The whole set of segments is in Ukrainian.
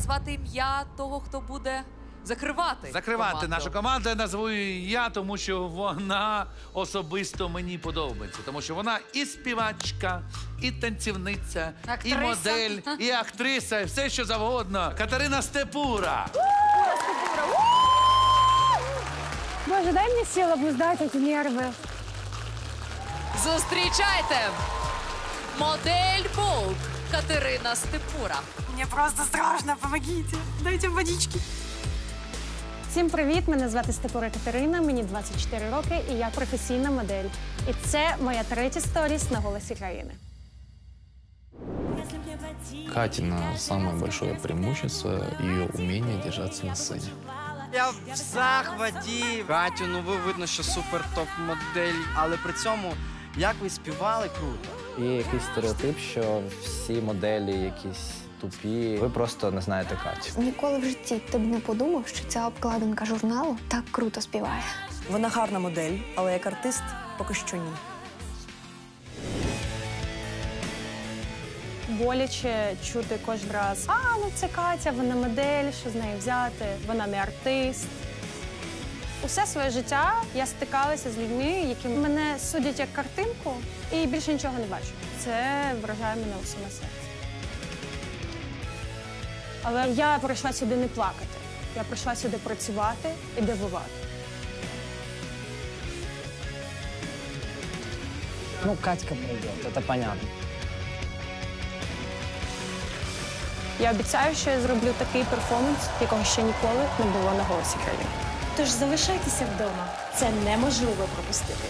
назвати ім'я того, хто буде закривати команду. Нашу команду я назву її я, тому що вона особисто мені подобається. Тому що вона і співачка, і танцівниця, і модель, і актриса, і все, що завгодно. Катерина Степура. Боже, дай мне сил обуздать эти нервы. Зустрічайте! Модель Vogue Катерина Степура. Мне просто страшно, помогите. Дайте водички. Всім привіт! Мене звати Степура Катерина, мені 24 роки, і я професійна модель. І це моя третя сторіс на «Голосі країни». Катина самое большое преимущество – ее умение держаться на сцене. Я в захваті. Катю, ну ви видно, що супер топ-модель, але при цьому, як ви співали, круто. Є якийсь стереотип, що всі моделі якісь тупі. Ви просто не знаєте Катю. Ніколи в житті ти б не подумав, що ця обкладинка журналу так круто співає. Вона гарна модель, але як артист поки що ні. Боляче чути кожен раз: ну це Катя, вона модель, що з нею взяти, вона не артист. Усе своє життя я стикалася з людьми, які мене судять як картинку, і більше нічого не бачу. Це вражає мене у саме серце. Але я прийшла сюди не плакати. Я прийшла сюди працювати і дивувати. Ну, Катька пройдет, это понятно. Я обіцяю, що я зроблю такий перформанс, якого ще ніколи не було на «Голосі країни». Тож залишайтеся вдома. Це неможливо пропустити.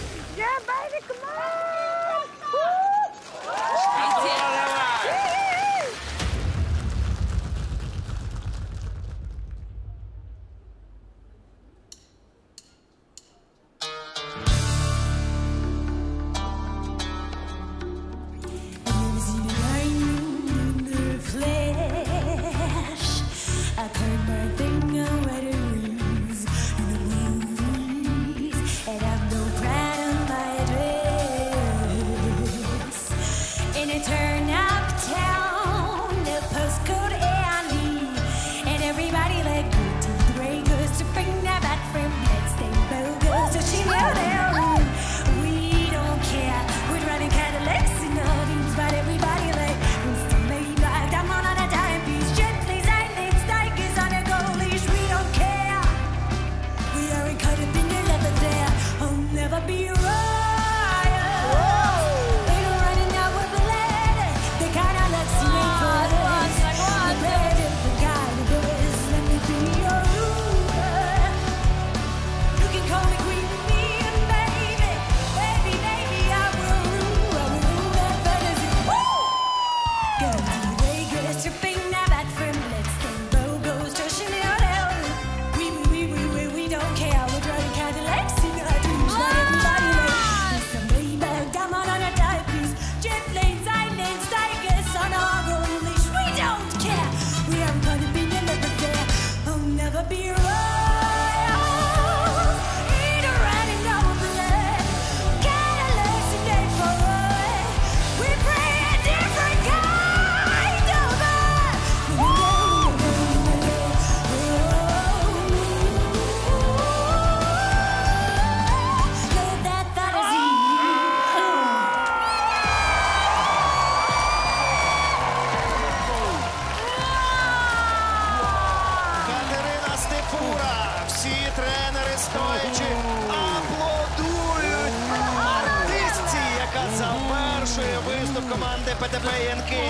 Команди ПТП-янки.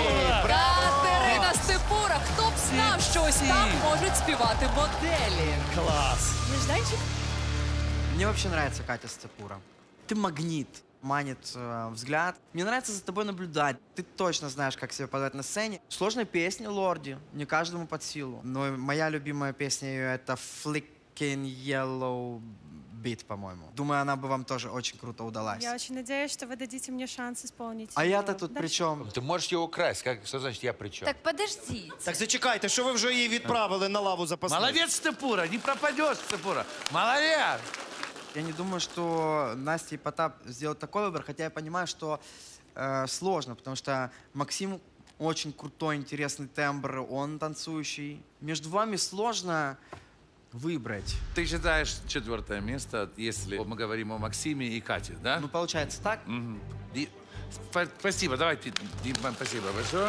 Катерина Степура. Хто б знав, що ось так можуть співати моделі. Класс. Нежданчик? Мне вообще нравится Катя Степура. Ты магнит, манит взгляд. Мне нравится за тобой наблюдать. Ты точно знаешь, как себя подать на сцене. Сложная песня «Лорди», не каждому под силу. Но моя любимая песня ее — это «Flicking Yellow Beat», по-моему. Думаю, она бы вам тоже очень круто удалась. Я очень надеюсь, что вы дадите мне шанс исполнить. А я-то тут при чем? Ти можеш його украсть. Що значить я при чому? Так подождіть. Так зачекайте, що ви вже її відправили на лаву запасних? Молодець, Степура, не пропадеш, Степура. Молодець! Я не думаю, что Настя и Потап сделают такой выбор, хотя я понимаю, что сложно, потому что Максим очень крутой, интересный тембр, он танцующий. Между вами сложно выбрать. Ты считаешь 4 место, если мы говорим о Максиме и Кате, да? Ну, получается так. Спасибо, давайте, Дима, спасибо большое.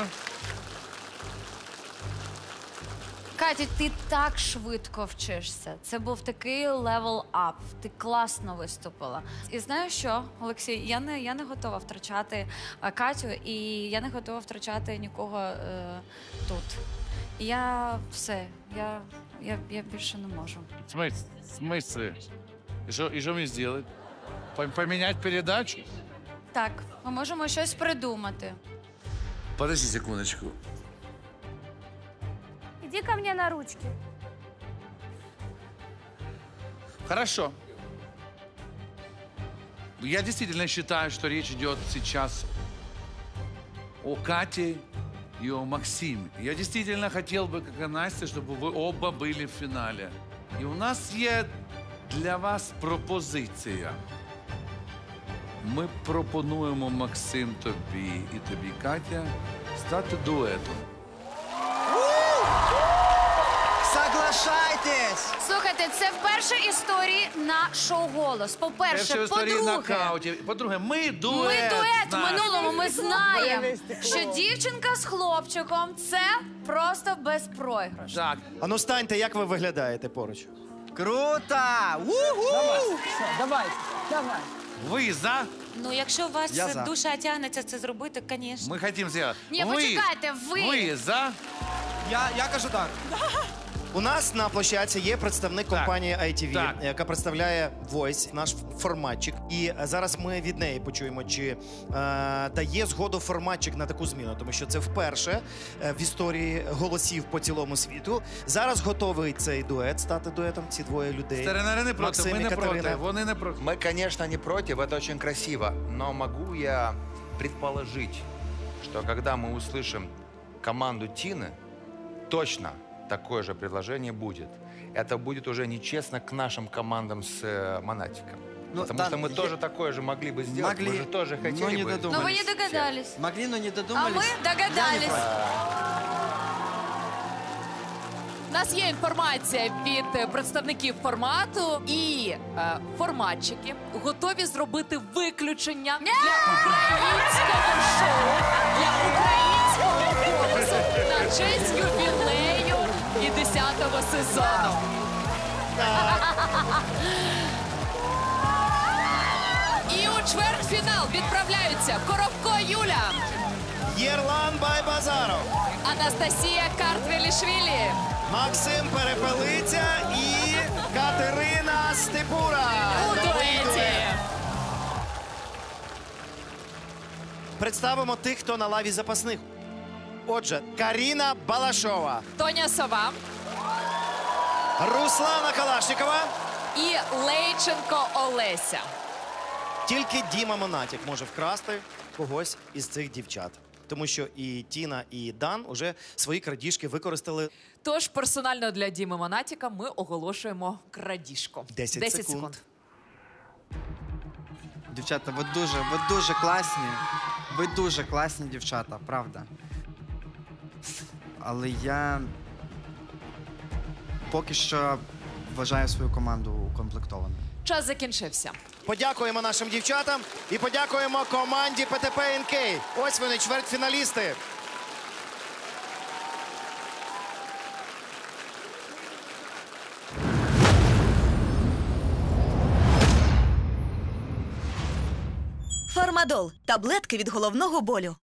Катя, ти так швидко вчишся. Це був такий левел ап. Ти класно виступила. І знаєш що, Олексій, я не готова втрачати Катю, і я не готова втрачати нікого тут. Я все, я більше не можу. В смысле? И что мне сделать? Поменять передачу? Так, ми можемо щось придумати. Подожди секундочку. Иди ко мне на ручки. Хорошо. Я действительно считаю, что речь идет сейчас о Кате и о Максиме. Я действительно хотел бы, как и Настя, чтобы вы оба были в финале. И у нас есть для вас пропозиція. Ми пропонуємо Максим тобі і тобі, Катя, стати дуетом. Соглашайтесь! Слухайте, це вперше історії на шоу «Голос». По-перше, По-друге, ми дует. Ми дует в Настя. минулому, ми знаємо, що дівчинка з хлопчиком – це просто безпроіграш. Так, А ну станьте, як ви виглядаєте поруч? Круто! У-ху! ви за? Ну, якщо у вас Я за. душа тягнеться це зробити, звісно. Ми хочемо зробити. Ні, почекайте, ви. Ви за? Я кажу так. У нас на площадці є представник компанії ITV, Так. яка представляє Voice, наш форматчик. І зараз ми від неї почуємо, чи дає згоду форматчик на таку зміну, тому що це вперше в історії голосів по цілому світу. Зараз готовий цей дует стати дуетом, ці двоє людей. Старинарі не проти, Максим ми і не Катерина. проти, вони не проти. Мы, конечно, не против, это очень красиво, но могу я предположить, что когда мы услышим команду Тины, точно такое же предложение будет. Это будет уже нечестно к нашим командам с Монатиком. Ну, Потому там что мы тоже такое же могли бы сделать. Мы же тоже хотели но не бы. додумались. Ну, ви не догадались. Могли, но не А додумались. ми Я не догадались. против. У нас є інформація від представників формату, і форматчики готові зробити виключення для українського шоу, для українського голосу на честь ювілею і 10-го сезону. І у чвертьфінал відправляються Коробко Юля, Єрлан Байбазаров, Анастасія Картвелішвілі, Максим Перепелиця і Катерина Степура. у дуеті. Представимо тих, хто на лаві запасних. Отже, Каріна Балашова, Тоня Сова Руслана Калашникова. і Лейченко Олеся. Тільки Діма Монатік може вкрасти когось із цих дівчат. Тому що і Тіна, і Дан уже свої крадіжки використали. Тож персонально для Діми Монатіка ми оголошуємо крадіжку. 10 секунд. Дівчата, ви дуже класні. Ви дуже класні дівчата, правда. Але я поки що вважаю свою команду укомплектованою. Час закінчився. Подякуємо нашим дівчатам і подякуємо команді ПТП НК. Ось вони, чвертьфіналісти. Фармадол – таблетки від головного болю.